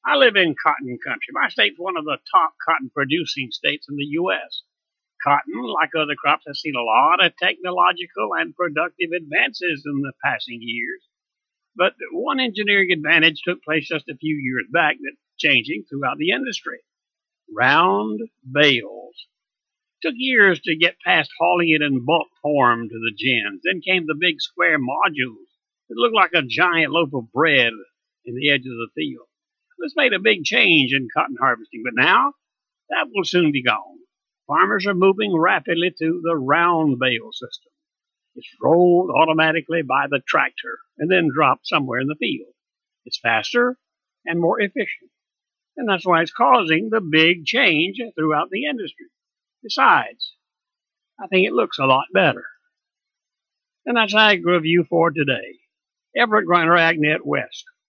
I live in cotton country. My state's one of the top cotton producing states in the U.S. Cotton, like other crops, has seen a lot of technological and productive advances in the passing years. But one engineering advantage took place just a few years back that's changing throughout the industry. Round bales. Took years to get past hauling it in bulk form to the gins. Then came the big square modules that looked like a giant loaf of bread in the edge of the field. This made a big change in cotton harvesting, but now that will soon be gone. Farmers are moving rapidly to the round bale system. It's rolled automatically by the tractor and then dropped somewhere in the field. It's faster and more efficient, and that's why it's causing the big change throughout the industry. Besides, I think it looks a lot better. And that's Ag Review for today. Everett Griner, AgNet West.